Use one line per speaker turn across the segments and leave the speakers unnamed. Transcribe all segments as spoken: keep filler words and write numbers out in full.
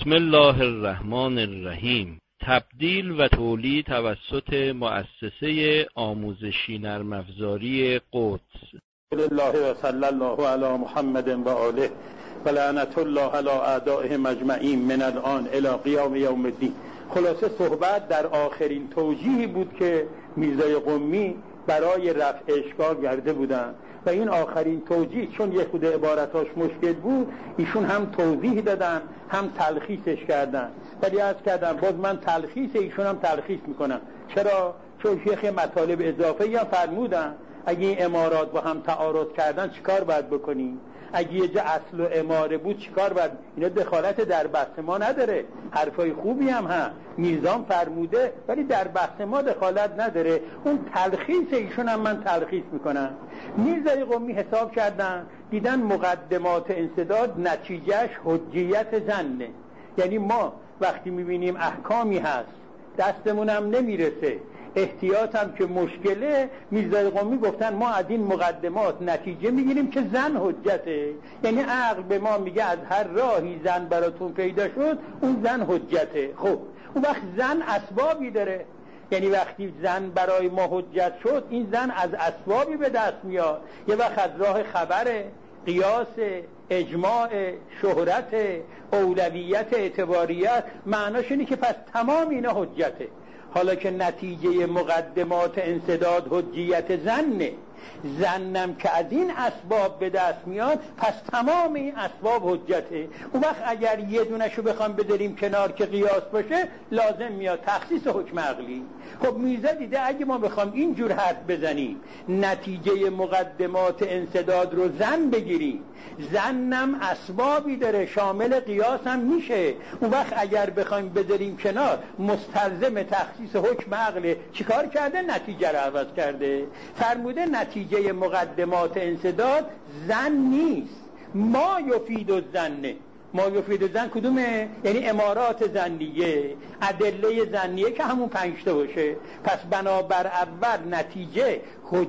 بسم الله الرحمن الرحیم. تبدیل و تولید توسط مؤسسه آموزشی نرم افزاری قدس.
الله و صلی الله علی محمد و آله و لعنت الله علی اعدائهم اجمعین من الان الی قیام یوم الدین. خلاصه صحبت در آخرین توجیهی بود که میرزای قمی برای رفع اشکال کرده بودند و این آخرین توجیه چون یه خود عبارتاش مشکل بود ایشون هم توضیح دادن هم تلخیصش کردن، ولی عرض کردم باز من تلخیص ایشون هم تلخیص میکنم. چرا؟ چون شیخ مطالب اضافه هم فرمودن اگه این امارات با هم تعارض کردن چیکار باید بکنیم، اگه یه جا اصل و اماره بود چیکار باید. اینا دخالت در بحث ما نداره، حرفای خوبی هم هم میزان فرموده ولی در بحث ما دخالت نداره. اون تلخیص ایشون هم من تلخیص میکنم. میرزای قمی حساب کردن دیدن مقدمات انسداد نتیجهش حجیت ظنه، یعنی ما وقتی میبینیم احکامی هست دستمون هم نمیرسه، احتیاط هم که مشکله، میرزای قمی گفتن ما از این مقدمات نتیجه میگیریم که زن حجته، یعنی عقل به ما میگه از هر راهی زن براتون پیدا شد اون زن حجته. خب اون وقت زن اسبابی داره، یعنی وقتی زن برای ما حجت شد این زن از اسبابی به دست میاد، یه وقت از راه خبره، قیاس، اجماع، شهرت، اولویت، اعتباریت. معناش اینه که پس تمام اینا حجته. حالا که نتیجه مقدمات انسداد حجیت زنه، زنم که از این اسباب به دست میاد پس تمام این اسباب حجته. اون وقت اگر یه دونشو بخوام بذاریم کنار که قیاس باشه لازم میاد تخصیص حکم عقلی. خب میرزا دیده اگه ما بخوام اینجور حرف بزنیم نتیجه مقدمات انسداد رو زن بگیریم، زنم اسبابی داره شامل قیاس هم میشه، اون وقت اگر بخوایم بذاریم کنار مستلزم تخصیص حکم عقله. چیکار کرده؟ نتیجه رو عوض کرده. فرموده نتیجه مقدمات انسداد زن نیست، ما یفید الظن. ما یفید الظن کدومه؟ یعنی امارات ظنیه، ادله ظنیه که همون پنجتا باشه. پس بنابر اول نتیجه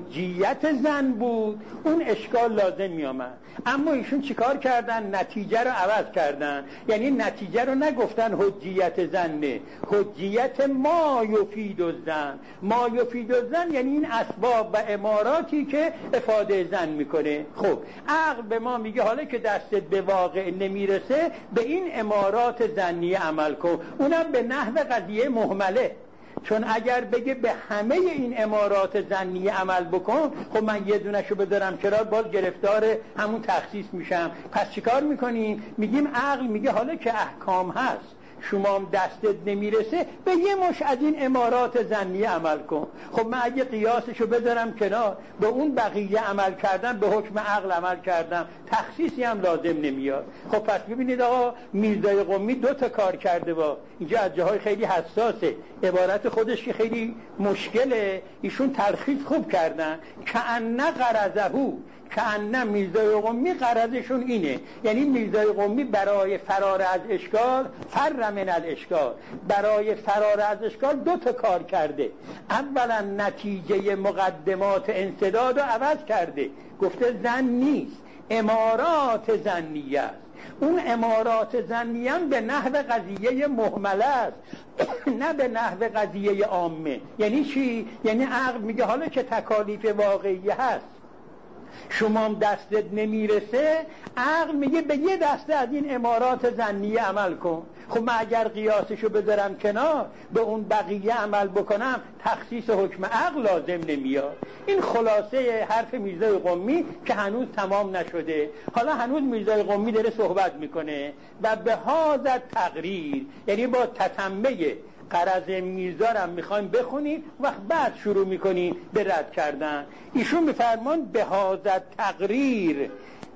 حجیت زن بود، اون اشکال لازم می آمد. اما ایشون چیکار کردن؟ نتیجه رو عوض کردن، یعنی نتیجه رو نگفتن حجیت زنه، حجیت ما یفید الظن. ما یفید الظن یعنی این اسباب و اماراتی که افاده زن میکنه. خب عقل به ما میگه حالا که دستت به واقع نمیرسه به این امارات ظنیه عمل کن، اونم به نحو قضیه مهمله. چون اگر بگه به همه این امارات ظنیه عمل بکن، خب من یه دونشو بذارم چرا باز گرفتار همون تخصیص میشم. پس چیکار میکنیم؟ میگیم عقل میگه حالا که احکام هست شما هم دستت نمیرسه به یه مش از این امارات ظنیه عمل کن. خب من اگه قیاسشو بذارم کنار به اون بقیه عمل کردم، به حکم عقل عمل کردم، تخصیصی هم لازم نمیاد. خب پس ببینید آقا میرزای قمی دو تا کار کرده. با اینجا از جاهای خیلی حساسه، عبارت خودش که خیلی مشکله، ایشون تلخیص خوب کردن. کأن غرضهو، کأن میرزای قمی غرضشون اینه، یعنی میرزای قمی برای فرار از اشکال، فر من الاشکال، برای فرار از اشکال دو تا کار کرده. اولا نتیجه مقدمات انسداد رو عوض کرده، گفته زن نیست، امارات ظنیه است. اون امارات ظنیه به نحو قضیه مهمله است نه به نحو قضیه عامه. یعنی چی؟ یعنی عقل میگه حالا که تکالیف واقعی هست شما هم دستت نمیرسه، عقل میگه به یه دسته از این امارات ظنیه عمل کن. خب من اگر قیاسشو بذارم کنار به اون بقیه عمل بکنم تخصیص حکم عقل لازم نمیاد. این خلاصه حرف میرزای قمی که هنوز تمام نشده. حالا هنوز میرزای قمی داره صحبت میکنه و به هذا تقریر، یعنی با تتمه قرض میرزارم میخوایم بخونید وقت بعد شروع میکنیم به رد کردن. ایشون میفرمان به هذا تقریر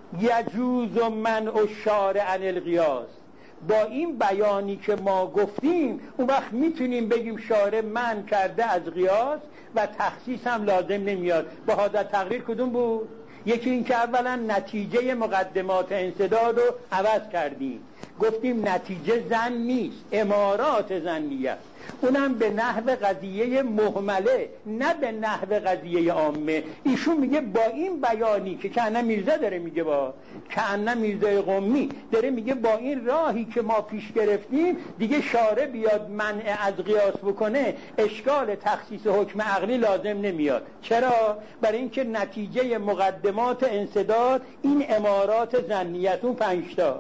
یجوز منع الشارع عن القیاس. با این بیانی که ما گفتیم اون وقت میتونیم بگیم شارع منع کرده از قیاس و تخصیص هم لازم نمیاد. به هذا تقریر کدوم بود؟ یکی این که اولا نتیجه مقدمات انسداد رو عوض کردیم، گفتیم نتیجه زن نیست، امارات ظنیه است. اونم به نحو قضیه مهمله نه به نحو قضیه عامه. ایشون میگه با این بیانی که کأنه میرزا داره میگه، با کأنه میرزای قمی داره میگه با این راهی که ما پیش گرفتیم دیگه شارع بیاد منع از قیاس بکنه، اشکال تخصیص حکم عقلی لازم نمیاد. چرا؟ برای اینکه نتیجه مقدمات انسداد این امارات ظنیتون پنج تا.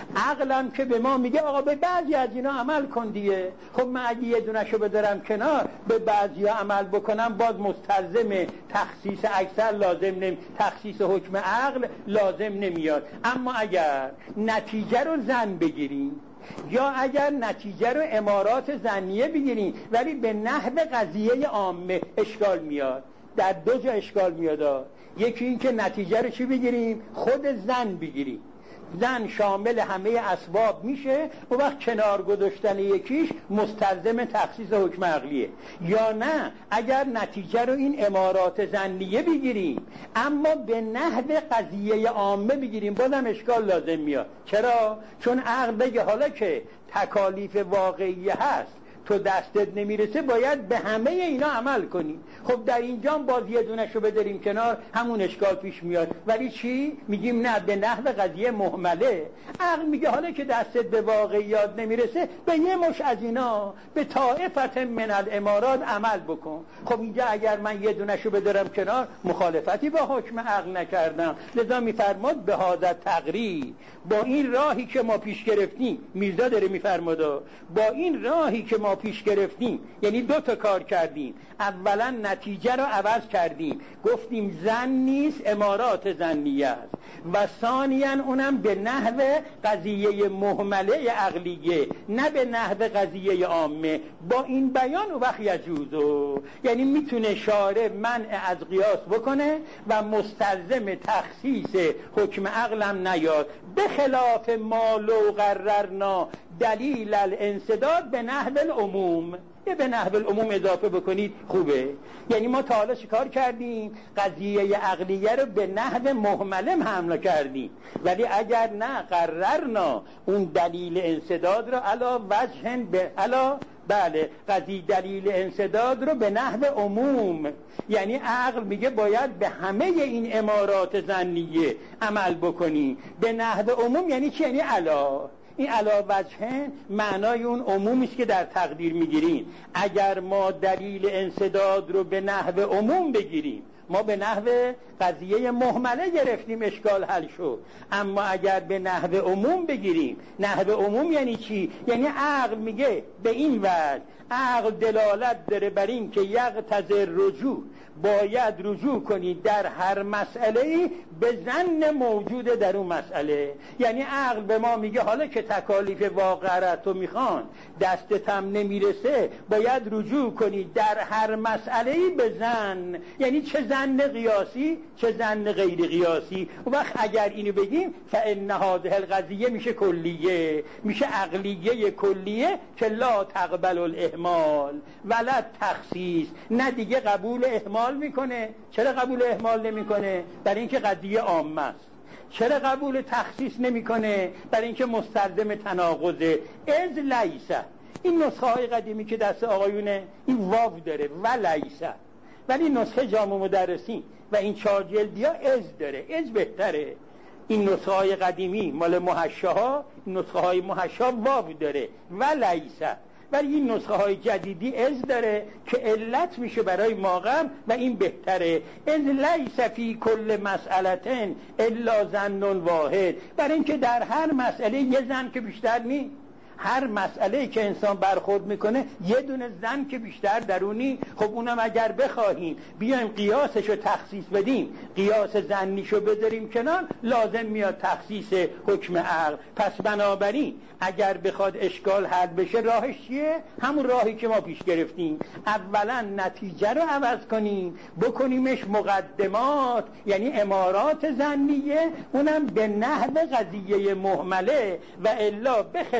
عقلم که به ما میگه آقا به بعضی از اینا عمل کن دیگه. خب من اگه یه دونشو بدارم کنار به بعضی ها عمل بکنم باز مستلزم تخصیص اکثر لازم نمی تخصیص حکم عقل لازم نمیاد. اما اگر نتیجه رو ظن بگیریم یا اگر نتیجه رو امارات ظنیه بگیریم ولی به نحو قضیه عامه، اشکال میاد. در دو جا اشکال میاد. یکی این که نتیجه رو چی بگیریم؟ خود ظن بگیریم. ظن شامل همه اسباب میشه و وقت کنار گذاشتن یکیش مستلزم تخصیص حکم عقلیه. یا نه اگر نتیجه رو این امارات ظنیه بگیریم اما به نحو قضیه عامه بگیریم بازم اشکال لازم میاد. چرا؟ چون عقل بگه حالا که تکالیف واقعی هست تو دستت نمیرسه باید به همه اینا عمل کنی. خب در اینجا باز یه دونشو بداریم کنار همون اشکال پیش میاد. ولی چی؟ میگیم نه به نحو قضیه مهمله. عقل میگه حالا که دستت به واقعیات نمیرسه به یه مش از اینا به طائفت من الامارات عمل بکن. خب اینجا اگر من یه دونشو بدارم کنار مخالفتی با حکم عقل نکردم. لذا میفرماد به حاضر تقریر با این راهی که ما پیش گرفتیم، میرزا داره میفرماد با این راهی که ما پیش گرفتیم یعنی دو تا کار کردیم. اولا نتیجه رو عوض کردیم، گفتیم ظن نیست امارات ظنیه است، و ثانیاً اونم به نحو قضیه مهمله عقلیه نه به نحو قضیه عامه. با این بیان و وقت یجوزو یعنی میتونه شارع منع از قیاس بکنه و مستلزم تخصیص حکم عقلم نیاد، به خلاف ما لو قررنا دلیل الانسداد به نحو العموم. یه به نحو العموم اضافه بکنید خوبه. یعنی ما تا حالا چیکار کردیم؟ قضیه عقلیه رو به نحو مهمله حمل کردیم، ولی اگر نه قررنا اون دلیل انسداد رو علا وجه به علا بله قضیه دلیل انسداد رو به نحو عموم، یعنی عقل میگه باید به همه این امارات ظنیه عمل بکنی. به نحو عموم یعنی چی؟ یعنی علا این علا وجهن معنای اون عمومی است که در تقدیر میگیریم. اگر ما دلیل انسداد رو به نحو عموم بگیریم ما به نحو قضیه مهمله گرفتیم اشکال حل شد. اما اگر به نحو عموم بگیریم، نحو عموم یعنی چی؟ یعنی عقل میگه به این وجه عقل دلالت داره بر این که یقتضی رجوع باید رجوع کنید در هر مسئله به ظن موجود در اون مسئله. یعنی عقل به ما میگه حالا که تکالیف واقعه تو میخوان دستت هم نمیرسه باید رجوع کنید در هر مسئله به ظن. یعنی چه ظن قیاسی چه ظن غیر قیاسی. و وقت اگر اینو بگیم فإن هذه القضیه میشه کلیه، میشه عقلیه کلیه که لا تقبل الاهمال ولا تخصیص، نه دیگه قبول اهمال میکنه. چرا قبول اهمال نمیکنه؟ برای اینکه قضیه عامه است. چرا قبول تخصیص نمیکنه؟ برای اینکه مستلزم تناقضه. از لیسه این نسخه های قدیمی که دست آقایونه این واو داره و لیسه، ولی نسخه جامع مدرسین و این چهار جلدی ها از داره. از بهتره. این نسخه های قدیمی مال محشاها، نسخه های محشا واو داره و لیسه، ولی این نسخه های جدیدی از داره که علت میشه برای ماقم و این بهتره. از لیس فی کل مسئلتن الا ظن واحد، برای اینکه در هر مسئله یه ظن که بیشتر نی. هر مسئله که انسان برخورد میکنه یه دونه ظن که بیشتر درونی. خب اونم اگر بخواهیم بیایم قیاسشو تخصیص بدیم، قیاس ظنیشو بذاریم کنار، لازم میاد تخصیص حکم عقل. پس بنابراین اگر بخواد اشکال حل بشه راهش چیه؟ همون راهی که ما پیش گرفتیم. اولا نتیجه رو عوض کنیم، بکنیمش مقدمات یعنی امارات ظنیه، اونم به نحو قضیه مهمله و الا به خلافه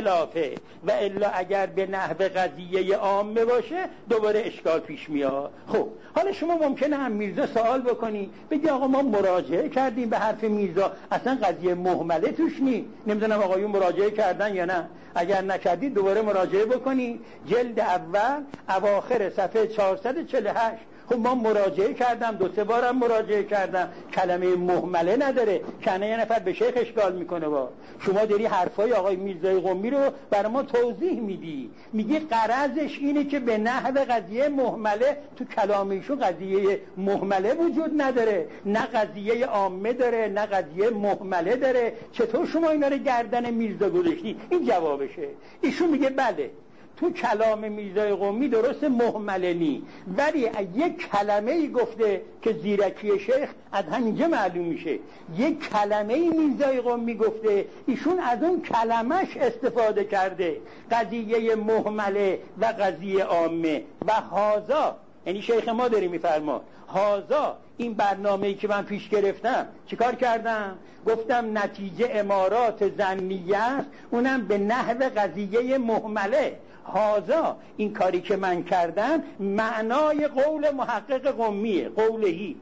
بله، و الا اگر به نحو قضیه عامه باشه دوباره اشکال پیش میاد. خب حالا شما ممکنه هم میرزا سوال بکنی بگی آقا ما مراجعه کردیم به حرف میرزا، اصلا قضیه مهمله توش نی، نمیدونم آقایون مراجعه کردن یا نه. اگر نکردید دوباره مراجعه بکنی جلد اول اواخر صفحه چهارصد و چهل و هشت. خب ما مراجعه کردم، دو سه بارم مراجعه کردم، کلمه مهمله نداره. کنه یه نفر به شیخ اشکال میکنه با شما داری حرفای آقای میرزای قمی رو برای ما توضیح میدی، میگی غرضش اینه که به نحو قضیه مهمله تو کلام ایشون قضیه مهمله وجود نداره، نه قضیه عامه داره نه قضیه مهمله داره. چطور شما اینا رو گردن میرزا گذاشتی؟ این جوابشه. ایشون میگه بله تو کلام میرزای قمی درست مهمله نی، ولی یک کلمه ای گفته که زیرکی شیخ از همینجا معلوم میشه. یک کلمه ای میرزای قمی گفته، ایشون از اون کلمش استفاده کرده، قضیه مهمله و قضیه عامه. و هازا، یعنی شیخ ما داری میفرما هازا، این برنامه‌ای که من پیش گرفتم چیکار کردم؟ گفتم نتیجه امارات ظنیه است، اونم به نحو قضیه مهمله. هازا، این کاری که من کردم معنای قول محقق قمیه، قولهی،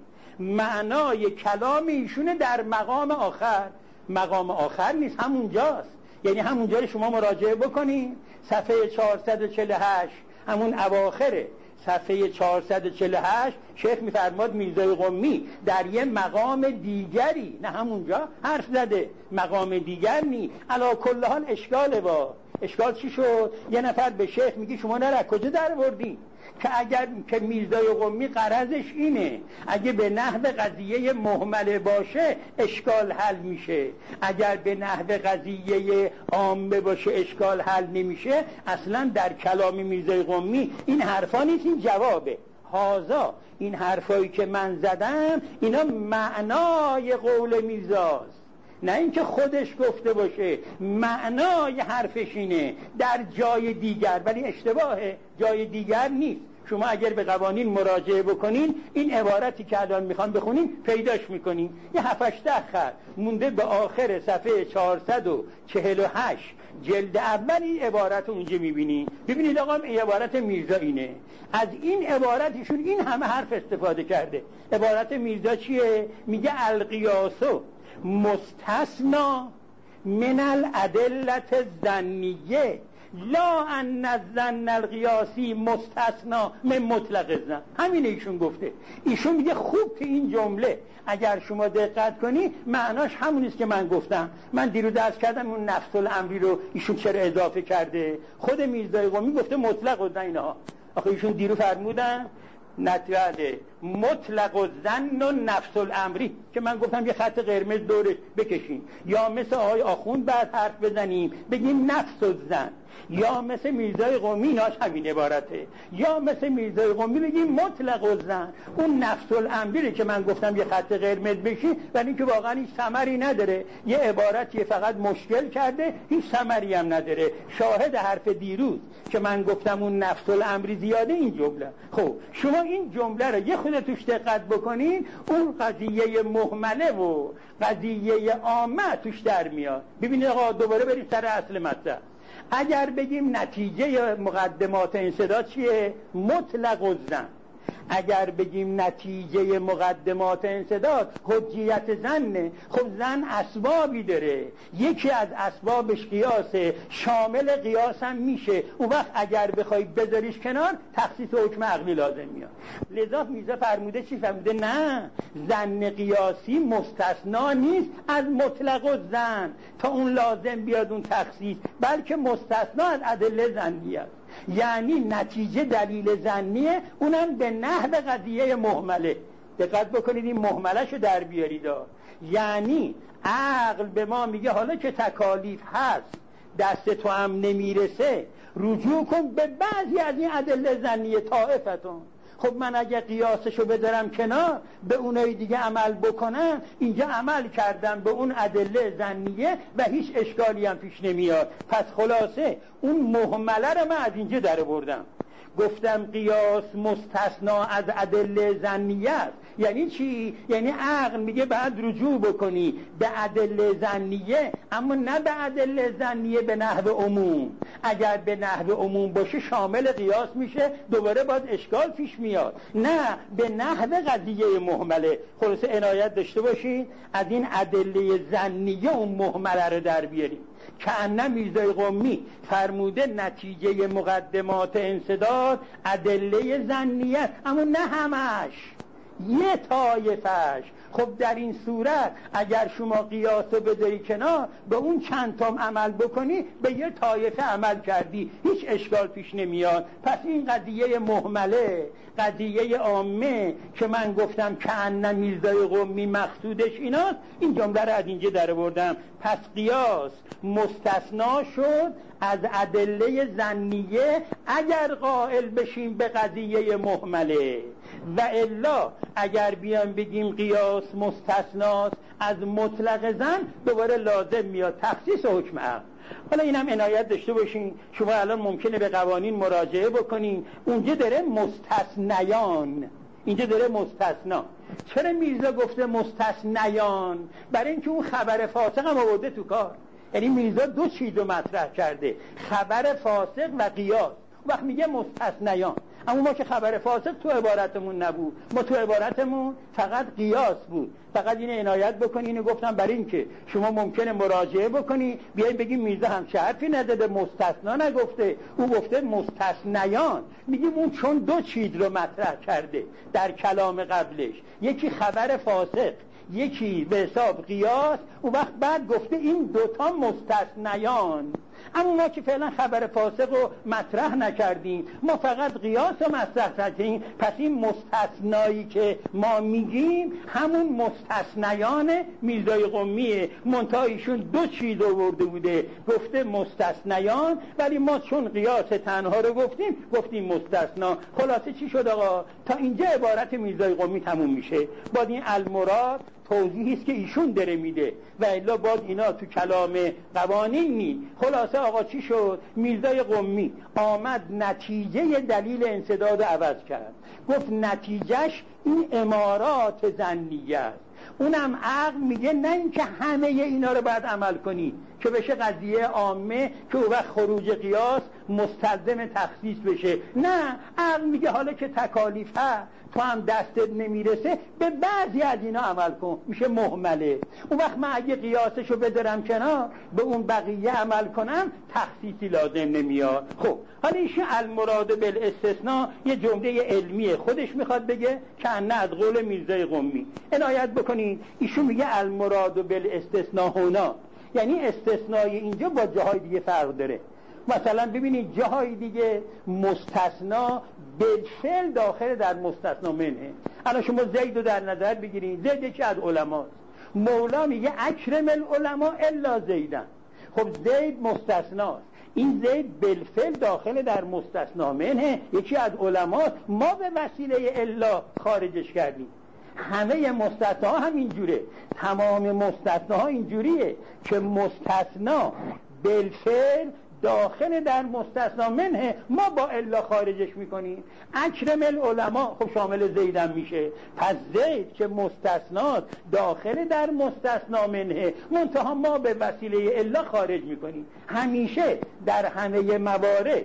معنای کلام ایشونه در مقام آخر. مقام آخر نیست، همونجاست. یعنی همونجا رو شما مراجعه بکنین صفحه چهارصد و چهل و هشت، همون اواخره صفحه چهارصد و چهل و هشت شیخ میفرماد میرزای قمی در یه مقام دیگری، نه همونجا حرف زده، مقام دیگر نی. علا کل حال اشکاله. با اشکال چی شد؟ یه نفر به شیخ میگی شما نه کجا در بردین که اگر که میرزای قمی غرضش اینه اگه به نحو قضیه مهمله باشه اشکال حل میشه، اگر به نحو قضیه عامه باشه اشکال حل نمیشه. اصلا در کلام میرزای قمی این حرفا نیست، این جوابه. هازا، این حرفایی که من زدم اینا معنای قول میرزاست، نه اینکه خودش گفته باشه. معنای حرفش اینه در جای دیگر، ولی اشتباهه، جای دیگر نیست. شما اگر به قوانین مراجعه بکنین این عبارتی که الان میخوان بخونین پیداش میکنین. یه هفتش خط مونده به آخر صفحه چهارصد و چهل و هشت جلد اول این عبارت رو اونجا میبینین. ببینید آقا این عبارت میرزا اینه، از این عبارتشون این همه حرف استفاده کرده. عبارت میرزا چیه؟ میگه القیاسو مستثنا من الادلت الظنیه لا ان الظن القیاسی مستثنا من مطلق الظن. همین ایشون گفته. ایشون میگه خوب که این جمله اگر شما دقت کنی معناش همونیست که من گفتم. من دیروز درس کردم اون نفس الامری رو ایشون چرا اضافه کرده. خود میرزای قمی گفته مطلق الظن. اینها آخه ایشون دیروز فرمودن نتیجه مطلق الظن و نفس الامری که من گفتم یه خط قرمز دورش بکشین، یا مثل آقای آخوند بعد حرف بزنیم بگیم نفس الظن، یا مثل میرزای قمی ناش همین عبارته، یا مثل میرزای قمی بگیم مطلق الظن. اون نفس الامری که من گفتم یه خط قرمز بشین، ولی اینکه واقعا هیچ ثمری نداره، یه عبارتی فقط مشکل کرده، هیچ ثمری هم نداره. شاهد حرف دیروز که من گفتم اون نفس الامری زیاده این جمله. خب شما این جمله رو یه خود توش دقت بکنین، اون قضیه مهمله و قضیه عامه توش در میاد. ببینید آقا دوباره بریم سر اصل مطلب. اگر بگیم نتیجه مقدمات انسداد چیه؟ مطلق الظن. اگر بگیم نتیجه مقدمات انسداد حجیت ظنه، خب ظن اسبابی داره، یکی از اسبابش قیاسه، شامل قیاس هم میشه. اون وقت اگر بخوای بذاریش کنار تخصیص حکم عقلی لازم میاد. لذا میرزا فرموده چی فرموده؟ نه، ظن قیاسی مستثنا نیست از مطلق الظن تا اون لازم بیاد اون تخصیص، بلکه مستثنا از ادله ظنیه است. یعنی نتیجه دلیل ظنیه، اونم به نحو قضیه مهمله. دقت بکنید این مهمله‌شو در بیارید. یعنی عقل به ما میگه حالا که تکالیف هست دست تو هم نمیرسه، رجوع کن به بعضی از این ادله ظنیه طائفتون. خب من اگه قیاسشو بذارم کنار به اونای دیگه عمل بکنم، اینجا عمل کردم به اون ادله ظنیه و هیچ اشکالی هم پیش نمیاد. پس خلاصه اون مهمله رو من از اینجا در بردم. گفتم قیاس مستثنا از ادله ظنیه است. یعنی چی؟ یعنی عقل میگه بعد رجوع بکنی به ادله ظنیه، اما نه به ادله ظنیه به نحو عموم. اگر به نحو عموم باشه شامل قیاس میشه، دوباره باید اشکال پیش میاد. نه، به نحو قضیه مهمله. خلاصه عنایت داشته باشین از این ادله ظنیه اون مهمله رو در بیاریم. که ان میرزای قمی فرموده نتیجه مقدمات انسداد ادله ظنیه، اما نه همش، یه طایفش. خب در این صورت اگر شما قیاس رو بذاری کنار، به اون چند تام عمل بکنی، به یه طایفه عمل کردی، هیچ اشکال پیش نمیاد. پس این قضیه مهمله، قضیه عامه که من گفتم که ان میرزای قمی مقصودش ایناست، این جمله رو از اینجا در آوردم. پس قیاس مستثنا شد از ادله ظنیه اگر قائل بشیم به قضیه مهمله، و الا اگر بیان بگیم قیاس مستثناست از مطلق ظن، دوباره لازم میاد تخصیص حکم عقل. حالا اینم عنایت داشته باشین. شما الان ممکنه به قوانین مراجعه بکنین، اونجا داره مستثنیان، اینجا داره مستثنا. چرا میرزا گفته مستثنیان؟ برای اینکه اون خبر فاسق هم آورده تو کار. یعنی میرزا دو چیز رو مطرح کرده، خبر فاسق و قیاس. وقت میگه مستثنیان، اما ما که خبر فاسق تو عبارتمون نبود، ما تو عبارتمون فقط قیاس بود. فقط این عنایت بکنی. اینو گفتم برای اینکه شما ممکنه مراجعه بکنی بیاین بگیم میرزا هم حرفی نداده، مستثنا نگفته، او گفته مستثنیان. میگیم اون چون دو چیز رو مطرح کرده در کلام قبلش، یکی خبر فاسق، یکی به حساب قیاس، اون وقت بعد گفته این دوتا مستثنیان. اما ما که فعلا خبر فاسق رو مطرح نکردیم، ما فقط قیاس رو مطرح کردیم، پس این مستثنایی که ما میگیم همون مستثنیان میرزای قمیه. منتها ایشون دو چیز آورده بوده، گفته مستثنیان، ولی ما چون قیاس تنها رو گفتیم گفتیم مستثنا. خلاصه چی شد آقا؟ تا اینجا عبارت میرزای قمی تموم میشه. بعد این المراد توضیحی است که ایشون داره میده، و الا باید اینا تو کلام قوانین نی. خلاصه آقا چی شد؟ میرزای قمی آمد نتیجه دلیل انسداد عوض کرد، گفت نتیجهش این امارات ظنیه است. اونم عقل میگه نه اینکه همه اینا رو باید عمل کنی که بشه قضیه عامه که اون وقت خروج قیاس مستلزم تخصیص بشه. نه، عقل میگه حالا که تکالیف هست تو هم دستت نمیرسه، به بعضی از اینا عمل کن، میشه مهمله. اون وقت من اگه قیاسشو بدارم کنار، به اون بقیه عمل کنم، تخصیصی لازم نمیاد. خب حالا ایشون المراد بالاستثناء یه جمله علمیه، خودش میخواد بگه که نه از قول میرزای قمی. عنایت بکنید، ایشون میگه المراد بالاستثناء هنا، یعنی استثنای اینجا با جاهای دیگه فرق داره. مثلا ببینید جاهای دیگه مستثنا بالفعل داخل در مستثنا منه. الان شما زید رو در نظر بگیرید، زید یکی از علماست، مولا میگه اکرم العلماء الا زیدن. خب زید مستثناست، این زید بالفعل داخل در مستثنا منه، یکی از علماست، ما به وسیله الا خارجش کردیم. همه مستثنا هم اینجوره، تمام مستثنا اینجوریه که مستثنا بالفعل داخل در مستثنا منه، ما با الا خارجش میکنیم. اکرم العلماء خب شامل زیدم میشه، پس زید که مستثنات داخل در مستثنا منه، منتها ما به وسیله الا خارج میکنیم. همیشه در همه موارد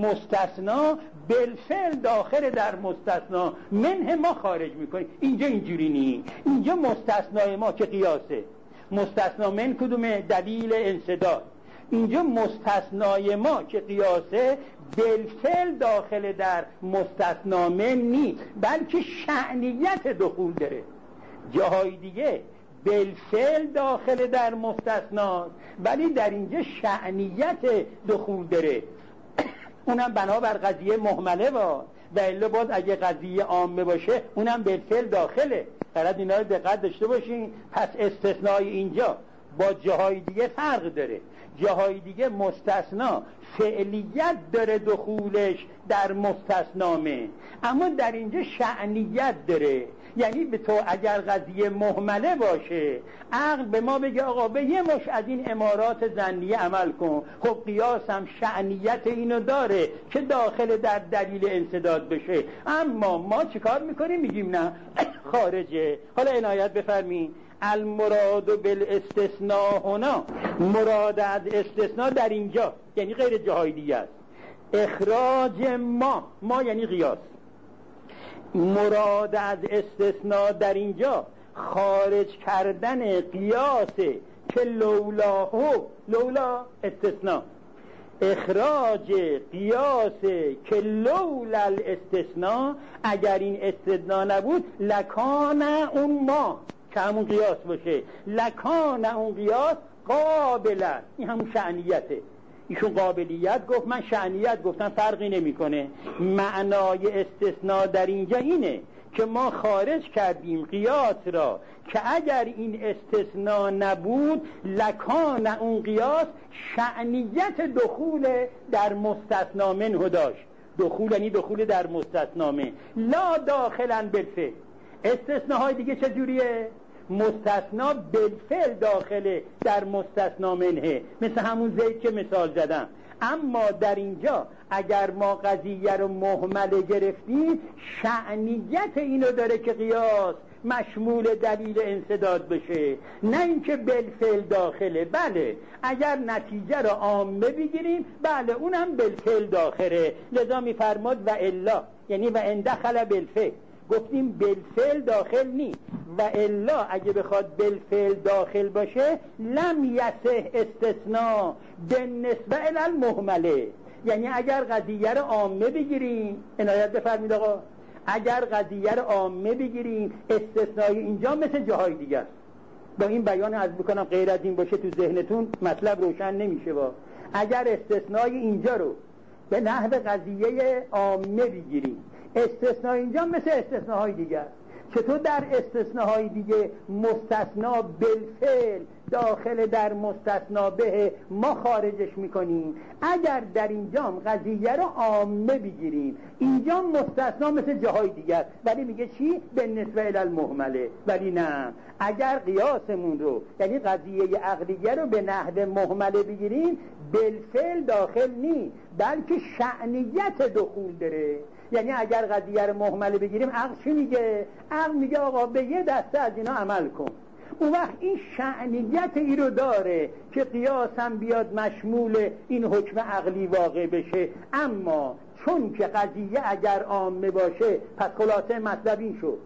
مستثنا بالفعل داخل در مستثنا منه، ما خارج میکنیم. اینجا اینجوری نی، اینجا مستثنای ما که قیاسه، مستثنا من کدومه؟ دلیل انسداد. اینجا مستثنای ما که قیاسه بالفعل داخل در مستثنا من نی، بلکه شأنیت دخول داره. جاهای دیگه بالفعل داخل در مستثنا، ولی در اینجا شأنیت دخول داره. اونم بنابر قضیه مهمله با و الا باز اگه قضیه عامه باشه اونم بالفعل داخله. فقط اینا رو دقت داشته باشین. پس استثنای اینجا با جاهای دیگه فرق داره. جاهای دیگه مستثنا فعلیت داره دخولش در مستثنامه، اما در اینجا شأنیت داره. یعنی به تو اگر قضیه مهمله باشه، عقل به ما بگه آقا به یه مش از این امارات ظنیه عمل کن، خب قیاس هم شأنیت اینو داره که داخل در دلیل انسداد بشه. اما ما چیکار میکنیم؟ میگیم نه خارجه. حالا عنایت بفرمین. المراد بالاستثناء هنا، مراد از استثناء در اینجا یعنی غیر جاهای دیگه است. اخراج ما، ما یعنی قیاس. مراد از استثناء در اینجا خارج کردن قیاسه که لولاه، لولا استثناء، اخراج قیاسه که لولا الاستثناء، اگر این استثناء نبود لکان اون ما که همون قیاس باشه، لکان اون قیاس قابلا، این همون شأنیته. ایشون قابلیت گفت، من شأنیت گفتم، فرقی نمیکنه. معنای استثناء در اینجا اینه که ما خارج کردیم قیاس را که اگر این استثناء نبود لکان اون قیاس شأنیت دخول در مستثنا منه داشت. دخول یعنی دخول در مستثنا منه، لا داخلا بالفعل. استثناهای دیگه چجوریه؟ مستثنا بالفعل داخله در مستثنا منه، مثل همون زید که مثال زدم. اما در اینجا اگر ما قضیه رو مهمل گرفتیم، شأنیت اینو داره که قیاس مشمول دلیل انسداد بشه، نه اینکه بالفعل داخله. بله اگر نتیجه رو عامه بگیریم، بله اونم بالفعل داخله. لذا میفرماد و الا، یعنی و ان دخل بالفعل، گفتیم بالفعل داخل نیست. و الا اگه بخواد بالفعل داخل باشه لم یصح استثناء بالنسبه الی المهمله. یعنی اگر قضیه رو عامه بگیریم، عنایت بفرمایید آقا، اگر قضیه رو عامه بگیریم استثنای اینجا مثل جاهای دیگه است. با این بیان عرض میکنم غیر از این باشه تو ذهنتون مطلب روشن نمیشه. با اگر استثنای اینجا رو به نحو قضیه عامه بگیریم، استثنای اینجا مثل استثناهای دیگه است. چطور در استثناهای دیگه مستثنا بالفعل داخل در مستثنا به ما خارجش میکنیم، اگر در اینجا قضیه رو عامه بگیریم، اینجا مستثنا مثل جاهای دیگه است. ولی میگه چی؟ به نسبه الی المهمله. ولی نه، اگر قیاسمون رو یعنی قضیه عقلیه رو به نحو مهمله بگیریم، بالفعل داخل نی بلکه شأنیت دخول داره. یعنی اگر قضیه رو مهمله بگیریم، عقل چی میگه؟ عقل میگه آقا به یه دسته از اینا عمل کن. اون وقت این شأنیت ای رو داره که قیاس هم بیاد مشمول این حکم عقلی واقع بشه. اما چون که قضیه اگر عامه باشه، پس خلاصه مطلب این شد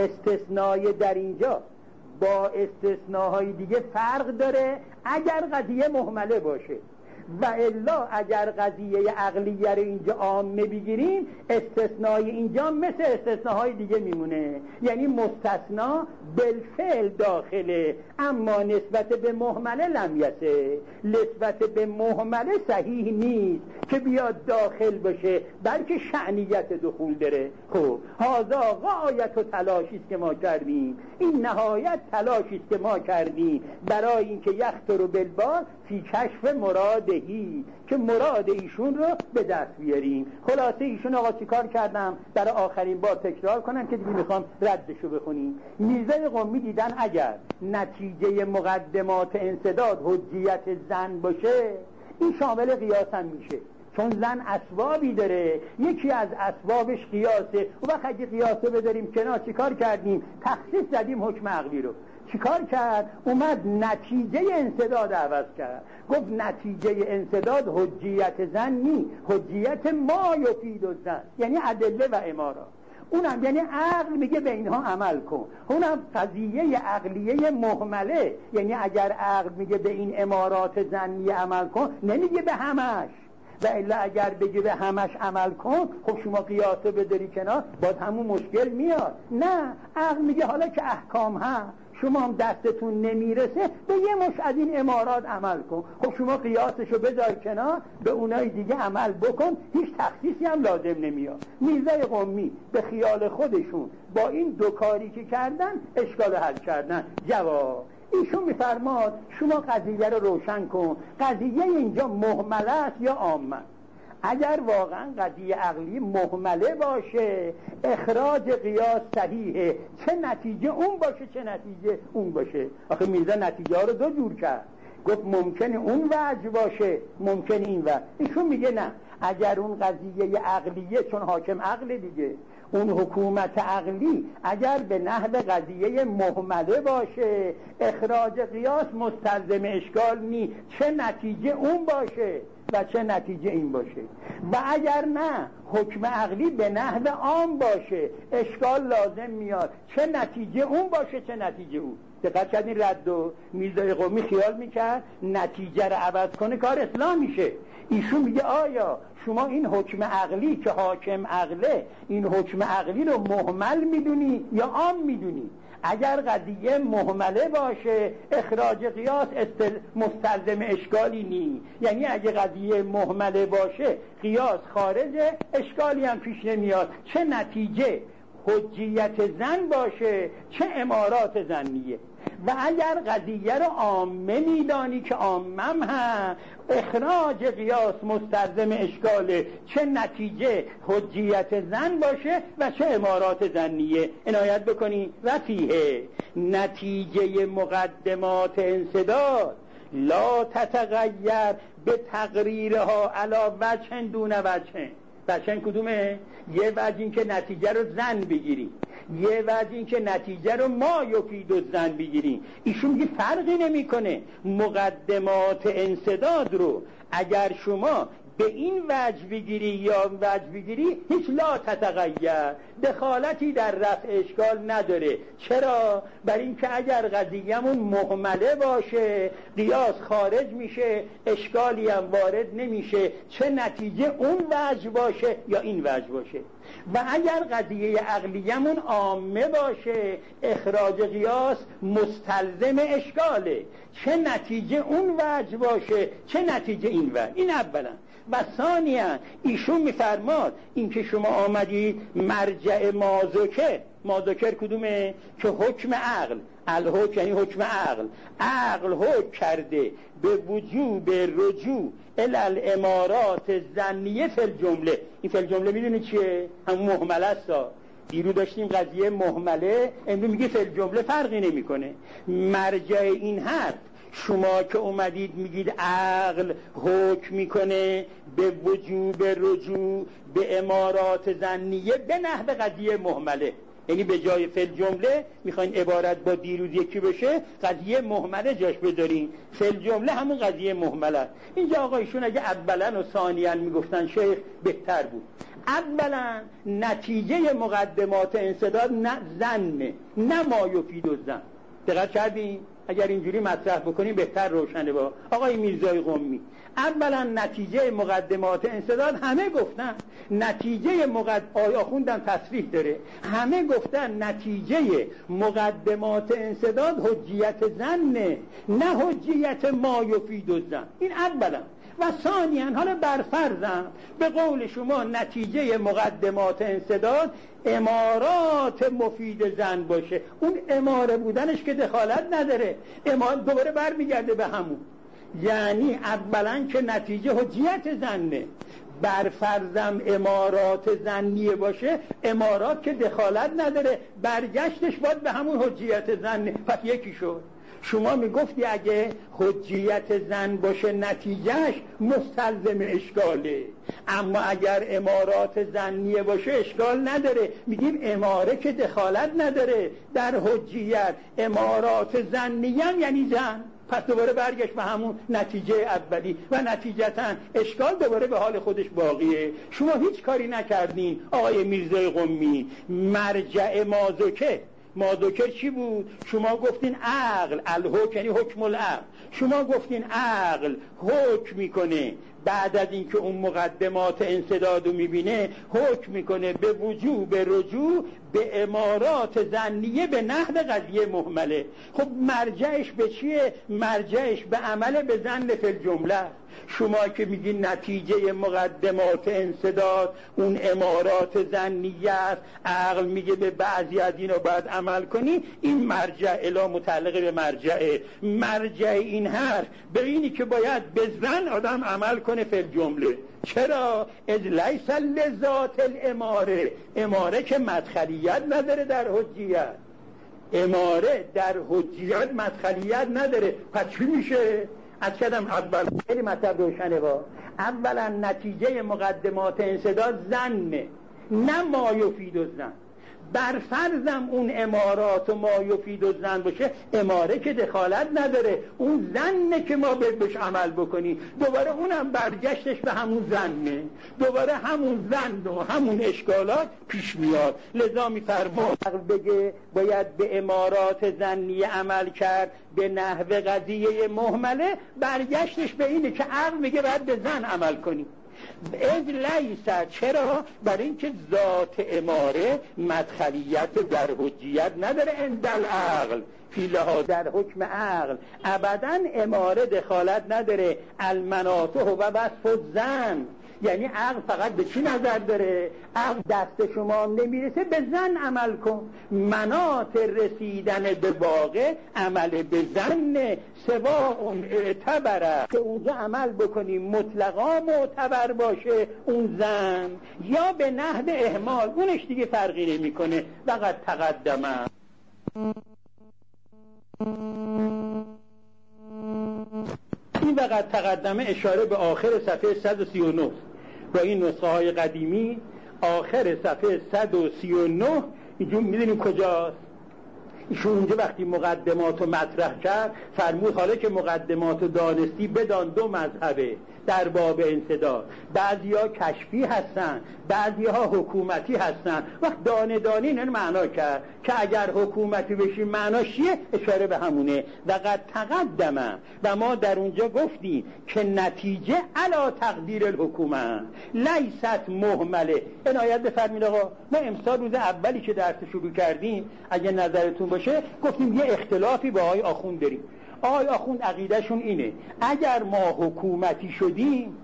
استثنای در اینجا با استثناهای دیگه فرق داره اگر قضیه مهمله باشه. و الا اگر قضیه عقلیه رو اینجا عامه بگیریم، استثنای اینجا مثل استثناهای دیگه میمونه، یعنی مستثنا بالفعل داخله، اما نسبت به مهمله لم یسه. نسبت به مهمله صحیح نیست که بیاد داخل باشه، بلکه شأنیت دخول داره. خب هذا غایت و تلاشی است که ما کردیم، این نهایت تلاشی است که ما کردیم برای اینکه یخطر بالبال فی کشف مرادهی، که مراد ایشون رو به دست بیاریم. خلاصه ایشون آقا چی کار کردم؟ برای آخرین بار تکرار کنم که دیگه میخوام ردشو بخونیم. میرزای قمی دیدن اگر نتیجه مقدمات انسداد حجیت زن باشه، این شامل قیاس هم میشه، چون زن اسبابی داره، یکی از اسبابش قیاسه. و وقت اگه قیاسه بذاریم کنار، چی کار کردیم؟ تخصیص زدیم حکم عقلی رو. چی کار کرد؟ اومد نتیجه انسداد عوض کرد، گفت نتیجه انسداد حجیت زن نی، حجیت ما یفید الزن، یعنی ادله و امارات. اونم یعنی عقل میگه به اینها عمل کن. اونم قضیه عقلیه مهمله، یعنی اگر عقل میگه به این امارات زنی عمل کن، نمیگه به همش. و الا اگر بگی به همش عمل کن، خب شما قیاسه بداری کنار، باز همون مشکل میاد. نه، عقل میگه حالا که احکام هست، شما هم دستتون نمیرسه، به یه مش از این امارات عمل کن. خب شما قیاسشو بذار کنار، به اونای دیگه عمل بکن، هیچ تخصیصی هم لازم نمیاد. میرزای قمی به خیال خودشون با این دو کاری که کردن اشکال حل کردن. جواب ایشون میفرماد شما قضیه رو روشن کن، قضیه اینجا مهمله است یا عامه؟ اگر واقعا قضیه عقلی مهمله باشه اخراج قیاس صحیحه، چه نتیجه اون باشه چه نتیجه اون باشه. آخه میرزا نتیجه ها رو دو جور کرد، گفت ممکنه اون وجه باشه ممکنه این وجه. ایشون میگه نه، اگر اون قضیه عقلیه، چون حاکم عقل دیگه، اون حکومت عقلی اگر به نحو قضیه مهمله باشه اخراج قیاس مستلزم اشکال نی، چه نتیجه اون باشه و چه نتیجه این باشه. و اگر نه حکم عقلی به نحو عام باشه اشکال لازم میاد، چه نتیجه اون باشه چه نتیجه اون. دقت کردین رد و میرزای قمی خیال میکرد نتیجه رو عوض کنه کار اسلام میشه. ایشون میگه آیا شما این حکم عقلی که حاکم عقله، این حکم عقلی رو مهمل میدونی یا عام میدونی؟ اگر قضیه مهمله باشه اخراج قیاس استل... مستلزم اشکالی نی، یعنی اگه قضیه مهمله باشه قیاس خارجه اشکالی هم پیش نمیاد، چه نتیجه حجیت زن باشه چه امارات زنیه. و اگر قضیه رو عامه میدانی که عامم هم اخراج قیاس مستلزم اشکاله، چه نتیجه حجیت زن باشه و چه امارات زنیه. عنایت بکنی و فیه نتیجه مقدمات انسداد لا تتغیر به تقریرها علا وجه دون وجه. وجه کدومه؟ یه وجه این که نتیجه رو زن بگیری، یه وجه این که نتیجه رو ما یفید و زن بگیری. ایشون میگه فرقی نمیکنه، مقدمات انسداد رو اگر شما به این وجه بگیری یا وجه بگیری هیچ لا تتغیر، دخالتی در رفع اشکال نداره. چرا؟ بر این که اگر قضیه‌مون مهمله باشه قیاس خارج میشه اشکالی هم وارد نمیشه، چه نتیجه اون وجه باشه یا این وجه باشه. و اگر قضیه عقلیمون عامه باشه اخراج قیاس مستلزم اشکاله، چه نتیجه اون وجه باشه چه نتیجه این وجه. این اولا. و ثانیا ایشون میفرماد این که شما آمدید مرجع مازوکر، مازوکر کدومه؟ که حکم عقل، الحکم یعنی حکم عقل، عقل حکم کرده به وجوب رجوع الالامارات زنیه فی الجمله. این فی الجمله میدونی چیه؟ هم مهمله است. دیرو داشتیم قضیه مهمله، امروز میگه فی الجمله، فرقی نمیکنه. مرجع این حرف شما که اومدید میگید عقل حکم میکنه به وجوب رجوع به امارات زنیه به نحو قضیه مهمله، یعنی به جای فی الجمله میخواین عبارت با دیروز یکی بشه، قضیه مهمله جاش بذارین، فی الجمله همون قضیه مهمله. اینجا آقایشون اگه اولا و ثانیا میگفتن شیخ بهتر بود. اولا نتیجه مقدمات انسداد نه زنه نه ما یفید و زن. دقت کردین؟ اگر اینجوری مطرح بکنیم بهتر روشنه. با آقای میرزای قمی اولا نتیجه مقدمات انسداد همه گفتن نتیجه مقد... آیا خوندم تصریح داره، همه گفتن نتیجه مقدمات انسداد حجیت زنه نه حجیت ما یفید و زن. این اولا. و ثانیاً حالا برفرضم به قول شما نتیجه مقدمات انسداد امارات مفید زن باشه، اون اماره بودنش که دخالت نداره، امار دوباره برمیگرده به همون. یعنی اولا که نتیجه حجیت زنه، برفرضم امارات زنیه باشه، امارات که دخالت نداره برگشتش باید به همون حجیت زنه. پس یکی شد. شما میگفتی اگه حجیت زن باشه نتیجهش مستلزم اشکاله، اما اگر امارات زنیه باشه اشکال نداره. میگیم اماره که دخالت نداره در حجیت، امارات زنیه هم یعنی زن، پس دوباره برگشت به همون نتیجه اولی و نتیجتا اشکال دوباره به حال خودش باقیه. شما هیچ کاری نکردین آقای میرزای قمی. مرجع مازوکه، مازوکر چی بود؟ شما گفتین عقل، الحکم یعنی حکم العقل، شما گفتین عقل حکم میکنه بعد از اینکه اون مقدمات انسدادو میبینه حکم میکنه به وجوب رجوع به امارات ظنیه به نحو قضیه مهمله. خب مرجعش به چیه؟ مرجعش به عمل به ظن فی الجمله. شما که میگین نتیجه مقدمات انسداد اون امارات ظنیه است، عقل میگه به بعضی از اینا باید عمل کنی، این مرجع الا متعلق به مرجعه. مرجع این حرف به اینی که باید به ظن آدم عمل کنه فی الجمله. چرا؟ از لیس لذات الاماره، اماره که مدخلیت نداره در حجیت، اماره در حجیت مدخلیت نداره. پس چی میشه؟ از کدم اول خیلی مطلب روشنه با اولا نتیجه مقدمات انسداد ظنه، نه ما یفید الظن. بر فرضم اون امارات و ما یفید الظن باشه، اماره که دخالت نداره، اون ظنه که ما بهش عمل بکنی. دوباره اونم برگشتش به همون ظنه، دوباره همون ظن و همون اشکالات پیش میاد. لذا میفرماد عقل بگه باید به امارات ظنیه عمل کرد به نحو قضیه مهمله، برگشتش به اینه که عقل میگه باید به ظن عمل کنی. از لیست، چرا؟ برای اینکه ذات اماره مدخلیت در حجیت نداره عند العقل، فی لحاظ در حکم عقل ابدا اماره دخالت نداره. المناطق و وصف الظن، یعنی عقل فقط به چی نظر داره؟ عقل دست شما نمیرسه به ظن عمل کن. مناط رسیدن به واقع عمل به ظن سوا اون اعتبره که اونجا عمل بکنی مطلقا معتبر باشه اون ظن، یا به نحو اهمال، اونش دیگه فرقی نمی کنه. فقط تقدمه این وقت تقدمه اشاره به آخر صفحه صد و سی و نه با این نسخه های قدیمی. آخر صفحه صد و سی و نه اینجا میدونیم کجاست؟ ایشون اونجا وقتی مقدمات رو مطرح کرد فرمود حالا که مقدمات رو دانستی بدان دو مذهبه در باب انسداد، بعضی ها کشفی هستن، بعضی ها حکومتی هستن. وقت دانه دانه این معنا کرد که اگر حکومتی بشی معناش چیه؟ اشاره به همونه. و قد تقدمه، و ما در اونجا گفتیم که نتیجه علا تقدیر الحکومه لیست مهمله. عنایت بفرمایید آقا، ما امسال روز اولی که درس شروع کردیم اگه نظرتون باشه گفتیم یه اختلافی با آقای آخوند داریم. آقای آخوند عقیدهشون اینه اگر ما حکومتی شدیم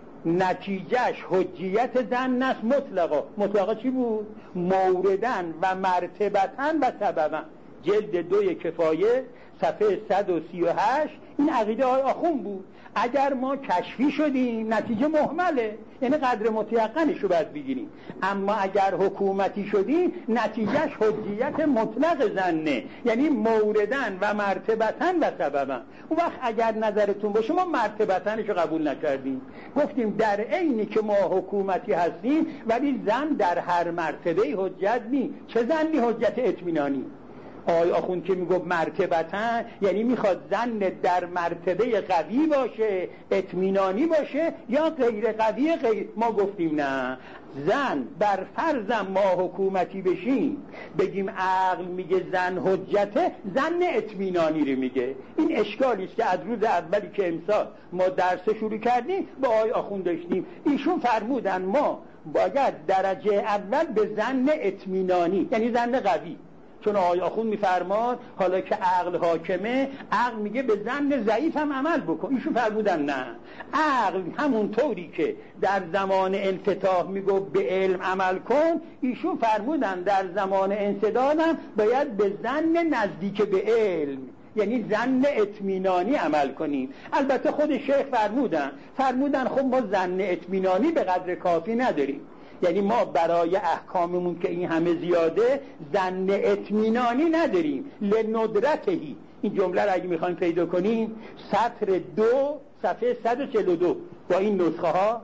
نتیجهش حجیت ظن است مطلقا. مطلقا چی بود؟ موردن و مرتبتن و سببا، جلد دوی کفایه صفحه صد و سی و هشت. این عقیده آقای آخوند بود. اگر ما کشفی شدیم نتیجه مهمله، یعنی قدر متیقنش رو باید بگیریم. اما اگر حکومتی شدیم نتیجهش حجیت مطلق ظنه، یعنی موردن و مرتبتن و سببا. اون وقت اگر نظرتون باشه ما مرتبتنش رو قبول نکردیم، گفتیم در عینی که ما حکومتی هستیم ولی ظن در هر مرتبه حجت نی. چه ظنی؟ حجت اطمینانی. آقای آخوند که میگفت مرتبتن یعنی میخواد ظن در مرتبه قوی باشه، اطمینانی باشه، یا غیر قوی غیر. ما گفتیم نه، ظن بر فرضم ما حکومتی بشیم بگیم عقل میگه ظن حجته، ظن اطمینانی رو میگه. این اشکالی است که از روز اولی که امسال ما درس شروع کردیم با آقای آخوند داشتیم. ایشون فرمودن ما باید درجه اول به ظن اطمینانی، یعنی ظن قوی، چون آقای آخوند میفرماد حالا که عقل حاکمه، عقل میگه به ظن ضعیف هم عمل بکن. ایشون فرمودن نه، عقل همون طوری که در زمان انفتاح میگو به علم عمل کن، ایشون فرمودن در زمان انسدادم باید به ظن نزدیک به علم، یعنی ظن اطمینانی عمل کنیم. البته خود شیخ فرمودن فرمودن خب ما ظن اطمینانی به قدر کافی نداریم، یعنی ما برای احکاممون که این همه زیاده ظن اطمینانی نداریم. لندرتهی، این جمله را اگه میخوایم پیدا کنیم سطر دو صفحه صد و چهل و دو با این نسخه ها،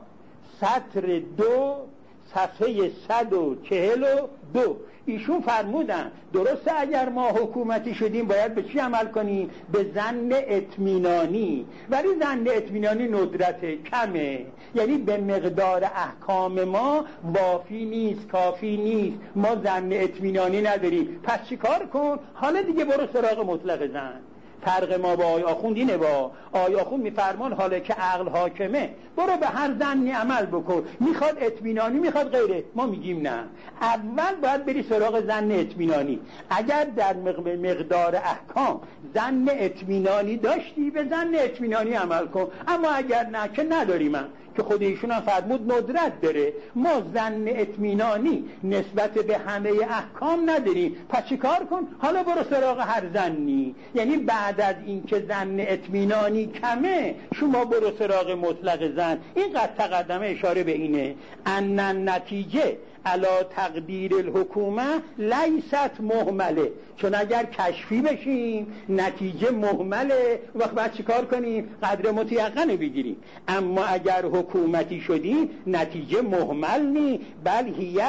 سطر دو صفحه صد و چهل و دو. ایشون فرمودن درسته اگر ما حکومتی شدیم باید به چی عمل کنیم؟ به ظن اطمینانی، ولی ظن اطمینانی ندرته، کمه، یعنی به مقدار احکام ما وافی نیست، کافی نیست. ما ظن اطمینانی نداریم، پس چی کار کن؟ حالا دیگه برو سراغ مطلق ظن. فرق ما با آی آخوند اینه، با آی آخوند میفرمان حالا که عقل حاکمه برو به هر ظنی عمل بکن، میخواد اطمینانی میخواد غیره. ما میگیم نه، اول باید بری سراغ ظن اطمینانی. اگر در مقدار احکام ظن اطمینانی داشتی به ظن اطمینانی عمل کن، اما اگر نه که نداری. من که خود ایشون هم فرمود ندرت داره، ما ظن اطمینانی نسبت به همه احکام نداریم، پس چی کار کن؟ حالا برو سراغ هر ظنی. یعنی بعد از این که ظن اطمینانی کمه شما برو سراغ مطلق ظن. این قد تقدمه اشاره به اینه ان نتیجه علا تقدیر الحکومه لیست مهمله، چون اگر کشفی بشیم نتیجه مهمله، وقت بعد چی کار کنیم؟ قدر متیقنه بگیریم. اما اگر حکومتی شدیم نتیجه مهمل نی، بل هیه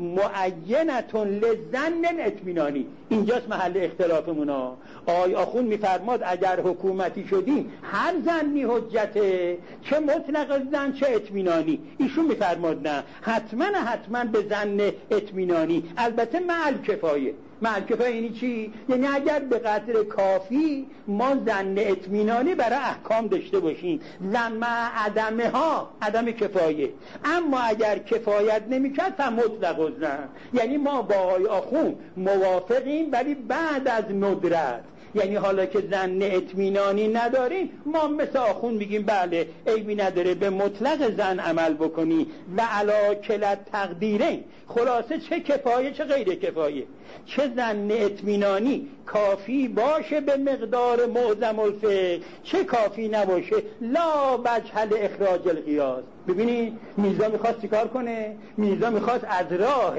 معینتون لظن اطمینانی. اینجاست محل اختلافمونا. آی آخوند میفرماد اگر حکومتی شدیم هر ظنی حجته، چه مطلق ظن چه اطمینانی. ایشون میفرماد نه، حتما حتما به ظن اطمینانی، البته مع الکفایه. مع الکفایه یعنی چی؟ یعنی اگر به قدر کافی ما ظن اطمینانی برای احکام داشته باشیم و مع عدمه ها عدم کفایه. اما اگر کفایت نمیکرد فمطلق الظن. یعنی ما با آقای آخوند موافقیم ولی بعد از ندرت، یعنی حالا که ظن اطمینانی نداریم ما مثل آخوند میگیم بله عیبی نداره به مطلق ظن عمل بکنی و علا کلت تقدیرین. خلاصه چه کفایه چه غیر کفایه، چه ظن اطمینانی کافی باشه به مقدار معظم الفقه، چه کافی نباشه لا وجه اخراج القیاس. ببینید میرزا میخواست چیکار کنه؟ میرزا میخواست از راه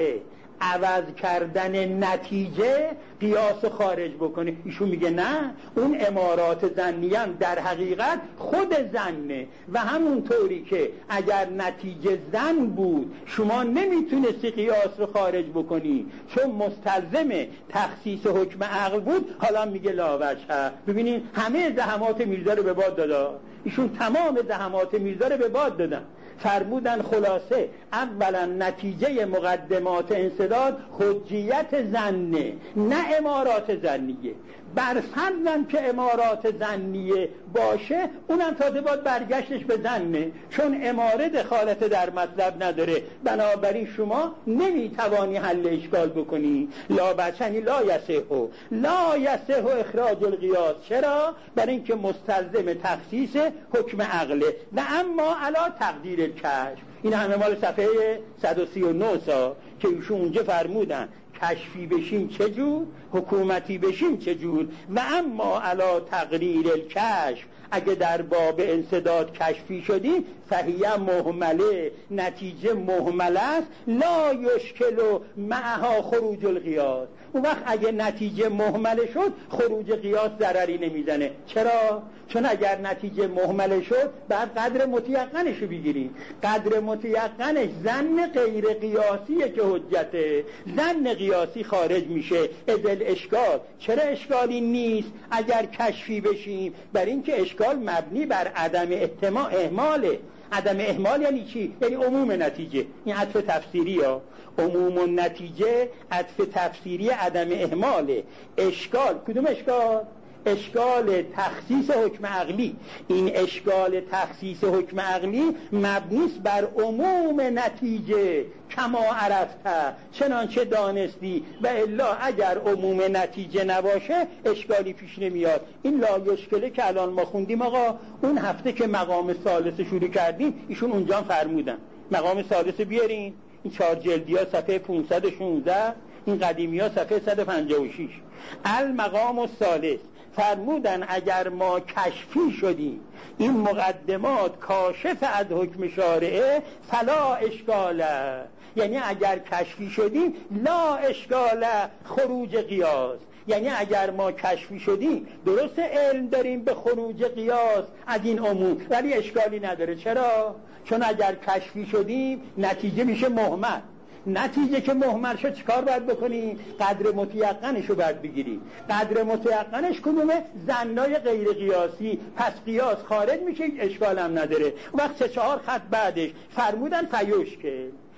عوض کردن نتیجه قیاس خارج بکنه. ایشون میگه نه، اون امارات ظنی هم در حقیقت خود ظنه و همون طوری که اگر نتیجه ظن بود شما نمیتونستی قیاس رو خارج بکنی چون مستلزم تخصیص حکم عقل بود، حالا میگه لا وجه. ببینید همه زحمات میرزا رو به باد دادا، ایشون تمام زحمات میرزا رو به باد دادن. فرمودن خلاصه اولا نتیجه مقدمات انسداد حجیت ظنه نه امارات ظنیه. بر فرضاً که امارات ظنیه باشه اونم تازه باید برگشتش به ظنه، چون اماره دخالت در مطلب نداره، بنابراین شما نمیتوانی حل اشکال بکنی. لا بچنی لا یصح لا یصح اخراج القیاس. چرا؟ برای اینکه مستلزم تخصیص حکم عقله و اما علا تقدیر الکشف. این همه مال صفحه صد و سی و نه سا که ایشون اونجا فرمودن کشفی بشیم چه جور، حکومتی بشیم چه جور، و اما علا تقریر الکشف اگه در باب انسداد کشفی شدیم فهیه مهمله، نتیجه مهمله است، لا یشکل معها خروج القیاس. اون وقت اگه نتیجه مهمله شد خروج قیاس ضرری نمیزنه. چرا؟ چون اگر نتیجه مهمله شد بعد قدر متیقنش رو بگیریم. قدر متیقنش ظن غیر قیاسیه که حجته، ظن قیاسی خارج میشه. ازل اشکال، چرا اشکالی نیست اگر کشفی بشیم؟ بر این که اشکال مبنی بر عدم احماله. عدم احمال یعنی چی؟ یعنی عموم نتیجه. این عطف تفسیری ها، عموم نتیجه عطف تفسیری عدم احماله. اشکال کدوم اشکال؟ اشکال تخصیص حکم عقلی. این اشکال تخصیص حکم عقلی مبنیست بر عموم نتیجه کما عرفته، چنانچه دانستی، و الا اگر عموم نتیجه نباشه اشکالی پیش نمیاد. این لا یشکله که الان ما خوندیم آقا، اون هفته که مقام ثالث شروع کردیم ایشون اونجا فرمودن مقام ثالث بیارین. این چهار جلدی ها صفحه پانصد و شانزده، این قدیمی ها صفحه صد و پنجاه و شش. المقام الثالث فرمودن اگر ما کشفی شدیم این مقدمات کاشف از حکم شارعه فلا اشکاله، یعنی اگر کشفی شدیم لا اشکاله خروج قیاس. یعنی اگر ما کشفی شدیم درست علم داریم به خروج قیاس از این عموم ولی اشکالی نداره. چرا؟ چون اگر کشفی شدیم نتیجه میشه مهمل. نتیجه که مهمل شد چیکار باید بکنیم؟ قدر متیقنش رو باید بگیریم. قدر متیقنش کدومه؟ ظنای غیر قیاسی. پس قیاس خارج میشه، اشکال هم نداره. وقت سه چهار خط بعدش فرمودن فیوشکل.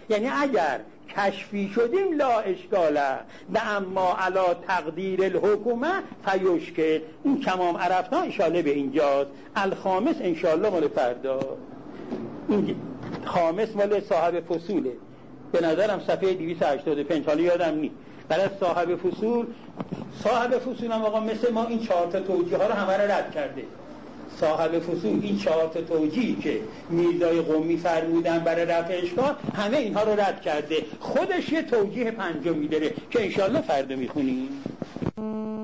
یعنی اگر کشفی شدیم لا اشکاله و اما علا تقدیر الحکومه فیشکل. این کمام عرفنا انشالله به اینجاست. الخامس انشالله مال فردا. این خامس مال صاحب فصوله، به نظرم صفحه دویست و هشتاد و پنج، حالا یادم نی. برای صاحب فصول، صاحب فصول هم آقا مثل ما این چهار تا توجیه ها رو همه رو رد کرده. صاحب فصول این چهار تا توجیهی که میرزای قمی فرمودن برای رفع اشکال همه اینها رو رد کرده. خودش یه توجیه پنجمی داره که انشالله فردا میخونیم.